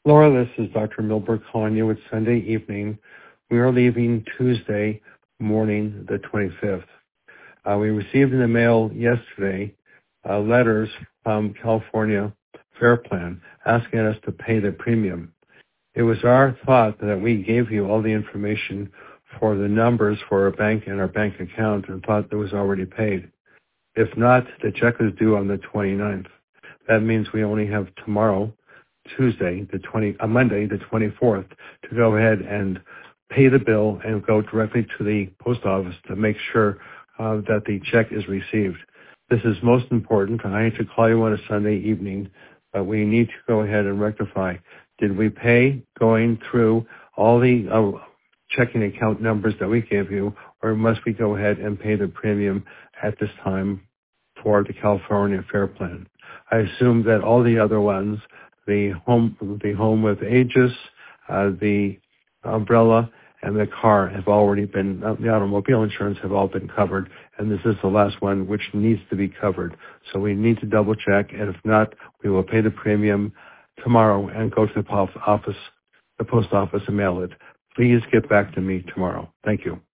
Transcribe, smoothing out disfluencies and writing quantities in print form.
Laura, this is Dr. Milberg calling you. It's Sunday evening. We are leaving Tuesday morning, the 25th. We received in the mail yesterday letters from California Fair Plan asking us to pay the premium. It was our thought that we gave you all the information for the numbers for our bank and our bank account and thought that was already paid. If not, the check is due on the 29th. That means we only have tomorrow, Monday, the 24th, to go ahead and pay the bill and go directly to the post office to make sure that the check is received. This is most important. I hate to call you on a Sunday evening, but we need to go ahead and rectify. Did we pay going through all the checking account numbers that we gave you, or must we go ahead and pay the premium at this time for the California Fair Plan? I assume that all the other ones, the home with Aegis, the umbrella, and the car have already been, the automobile insurance have all been covered, and this is the last one which needs to be covered. So we need to double check, and if not, we will pay the premium tomorrow and go to the post office and mail it. Please get back to me tomorrow. Thank you.